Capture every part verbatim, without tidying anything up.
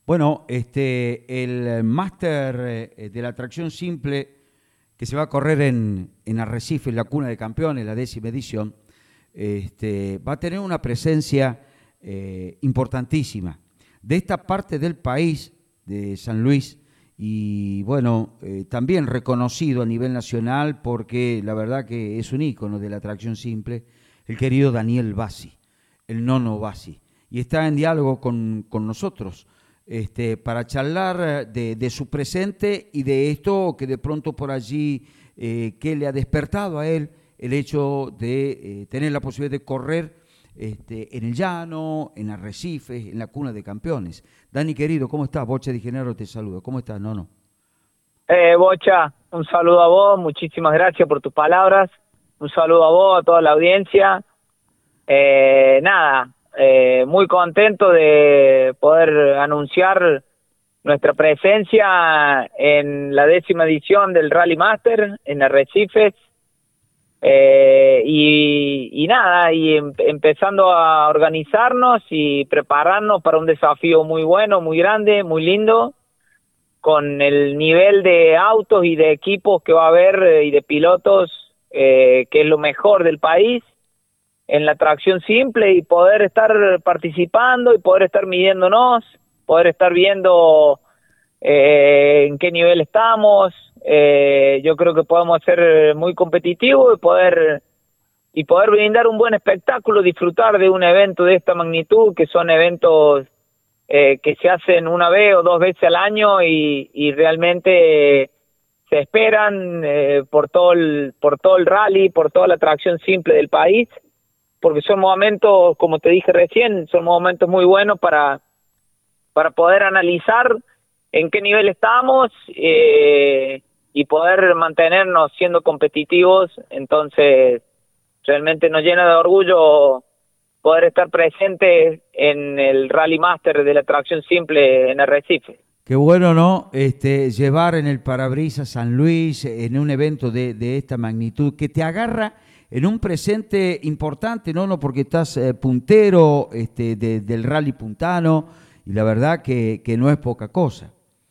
Bueno, este, el máster eh, de la tracción simple que se va a correr en, en Arrecife, en la Cuna de Campeones, la décima edición, este, va a tener una presencia eh, importantísima de esta parte del país, de San Luis, y bueno, eh, también reconocido a nivel nacional porque la verdad que es un ícono de la tracción simple, el querido Daniel Bassi, el nono Bassi, y está en diálogo con, con nosotros. Este, para charlar de, de su presente y de esto que de pronto por allí, eh, que le ha despertado a él el hecho de eh, tener la posibilidad de correr este, en el llano, en Arrecife, en la Cuna de Campeones. Dani, querido, ¿cómo estás? Bocha Di Genaro te saluda. ¿Cómo estás, Nono? Eh, Bocha, un saludo a vos, muchísimas gracias por tus palabras, un saludo a vos, a toda la audiencia. Eh, nada, eh, muy contento de poder anunciar nuestra presencia en la décima edición del Rally Master en Arrecifes. Eh, y, y nada, y em, empezando a organizarnos y prepararnos para un desafío muy bueno, muy grande, muy lindo, con el nivel de autos y de equipos que va a haber eh, y de pilotos, eh, que es lo mejor del país en la tracción simple, y poder estar participando y poder estar midiéndonos, poder estar viendo eh, en qué nivel estamos. Eh, yo creo que podemos ser muy competitivos y poder y poder brindar un buen espectáculo, disfrutar de un evento de esta magnitud, que son eventos eh, que se hacen una vez o dos veces al año y, y realmente eh, se esperan eh, por todo el por todo el rally, por toda la tracción simple del país, porque son momentos, como te dije recién, son momentos muy buenos para para poder analizar en qué nivel estamos eh, y poder mantenernos siendo competitivos. Entonces, realmente nos llena de orgullo poder estar presentes en el Rally Master de la tracción simple en Arrecife. Qué bueno, ¿no? Este, llevar en el parabrisas San Luis en un evento de, de esta magnitud que te agarra en un presente importante, ¿no? No, porque estás eh, puntero este, de, del rally puntano, y la verdad que, que no es poca cosa.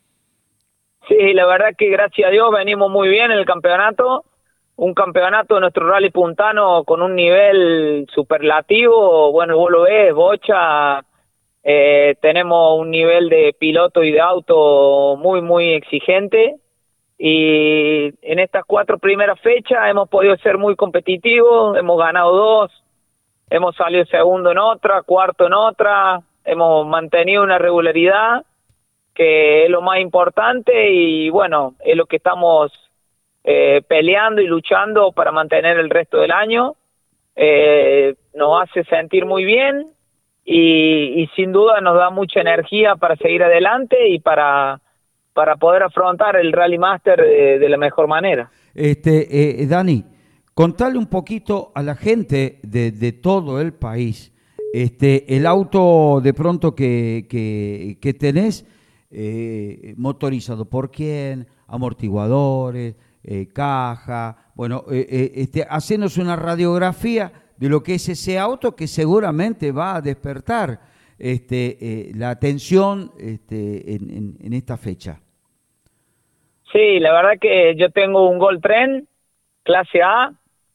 Sí, la verdad que gracias a Dios venimos muy bien en el campeonato, un campeonato de nuestro rally puntano con un nivel superlativo. Bueno, vos lo ves, Bocha, eh, tenemos un nivel de piloto y de auto muy, muy exigente, y en estas cuatro primeras fechas hemos podido ser muy competitivos, hemos ganado dos, hemos salido segundo en otra, cuarto en otra, hemos mantenido una regularidad que es lo más importante, y bueno, es lo que estamos eh, peleando y luchando para mantener el resto del año. Eh, nos hace sentir muy bien y, y sin duda nos da mucha energía para seguir adelante y para, para poder afrontar el Rally Master de, de la mejor manera. Este, eh, Dani, contale un poquito a la gente de, de todo el país, este, el auto de pronto que, que, que tenés, eh, motorizado por quién, amortiguadores, eh, caja, bueno, eh, eh, este, hacenos una radiografía de lo que es ese auto que seguramente va a despertar este, eh, la atención este, en, en, en esta fecha. Sí, la verdad que yo tengo un Gol Tren clase A,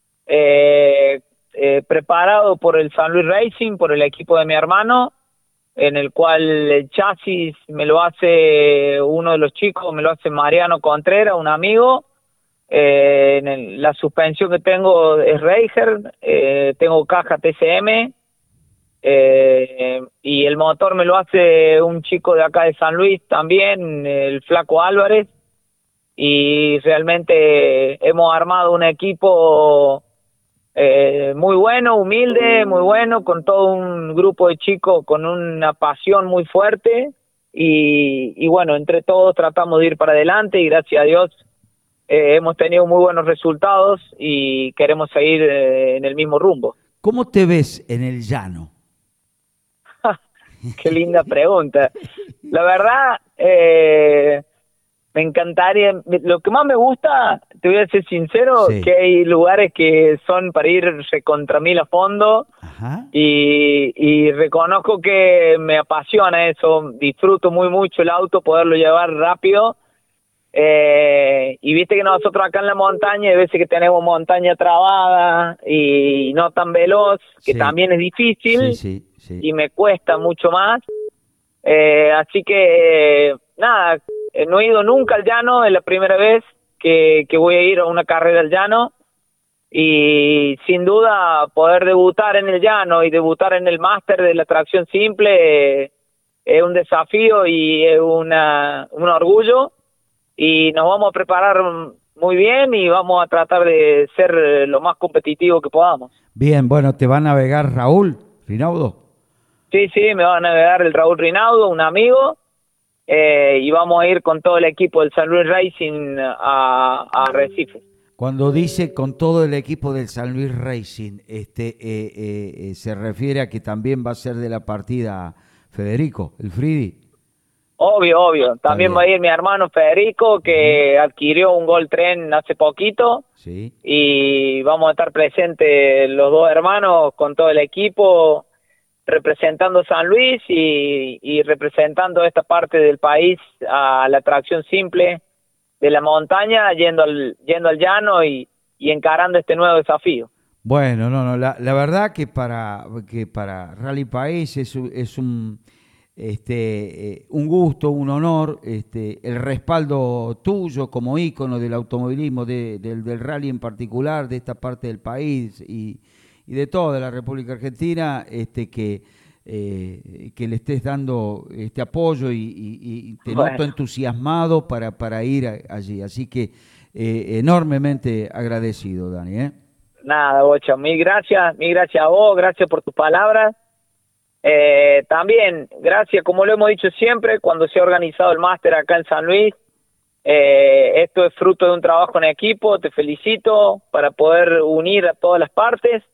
eh, eh, preparado por el San Luis Racing, por el equipo de mi hermano, en el cual el chasis me lo hace uno de los chicos, me lo hace Mariano Contreras, un amigo. Eh, en el, la suspensión que tengo es Reiger, eh, tengo caja T C M, eh, y el motor me lo hace un chico de acá de San Luis también, el Flaco Álvarez, y realmente hemos armado un equipo Eh, muy bueno, humilde, muy bueno, con todo un grupo de chicos con una pasión muy fuerte, y, y bueno, entre todos tratamos de ir para adelante, y gracias a Dios eh, hemos tenido muy buenos resultados y queremos seguir eh, en el mismo rumbo. ¿Cómo te ves en el llano? Qué linda pregunta. La verdad, eh, Me encantaría, lo que más me gusta, te voy a ser sincero, Sí. que hay lugares que son para ir recontra mil a fondo. Ajá. Y, y reconozco que me apasiona eso, disfruto muy mucho el auto, poderlo llevar rápido. Eh, y viste que nosotros acá en la montaña, hay veces que tenemos montaña trabada y no tan veloz, que Sí. también es difícil Sí, sí, sí. y me cuesta mucho más. Eh, así que, eh, nada, eh, no he ido nunca al llano, es la primera vez que, que voy a ir a una carrera al llano. Y sin duda poder debutar en el llano y debutar en el máster de la tracción simple eh, es un desafío y es una, un orgullo, y nos vamos a preparar muy bien y vamos a tratar de ser lo más competitivo que podamos. Bien, bueno, te va a navegar Raúl Rinaudo. Sí, sí, me va a navegar el Raúl Rinaudo, un amigo, eh, y vamos a ir con todo el equipo del San Luis Racing a, a Arrecife. Cuando dice con todo el equipo del San Luis Racing, este, eh, eh, eh, se refiere a que también va a ser de la partida Federico, el Fridi. Obvio, obvio. También bien. va a ir mi hermano Federico, que adquirió un Gol Tren hace poquito. Sí. Y vamos a estar presentes los dos hermanos con todo el equipo, representando San Luis y, y representando esta parte del país a la tracción simple de la montaña, yendo al, yendo al llano y, y encarando este nuevo desafío. Bueno, no, no, la, la verdad que para, que para Rally País es, un- es un, este, eh, un gusto, un honor, este, el respaldo tuyo como ícono del automovilismo, de- del, del rally en particular, de esta parte del país y, y de toda la República Argentina, este, que, eh, que le estés dando este apoyo y, y- y te Bueno. noto entusiasmado para, para ir a- allí. Así que eh, enormemente agradecido, Dani, ¿eh? Nada, Bocha, mil gracias, mil gracias a vos, gracias por tus palabras. Eh, también, gracias, como lo hemos dicho siempre, cuando se ha organizado el máster acá en San Luis, eh, esto es fruto de un trabajo en equipo, te felicito para poder unir a todas las partes,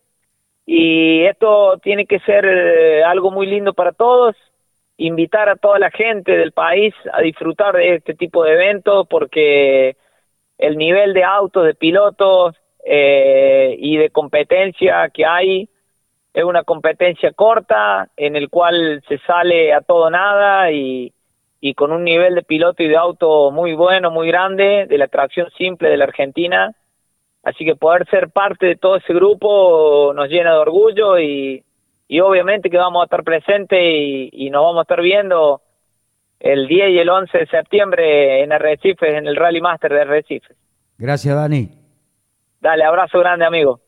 y esto tiene que ser eh, algo muy lindo para todos, invitar a toda la gente del país a disfrutar de este tipo de eventos, porque el nivel de autos, de pilotos eh, y de competencia que hay es una competencia corta en el cual se sale a todo nada y, y con un nivel de piloto y de auto muy bueno, muy grande, de la tracción simple de la Argentina. Así que poder ser parte de todo ese grupo nos llena de orgullo y, y obviamente que vamos a estar presentes y, y nos vamos a estar viendo el diez y el once de septiembre en Arrecifes, en el Rally Master de Arrecifes. Gracias, Dani. Dale, abrazo grande, amigo.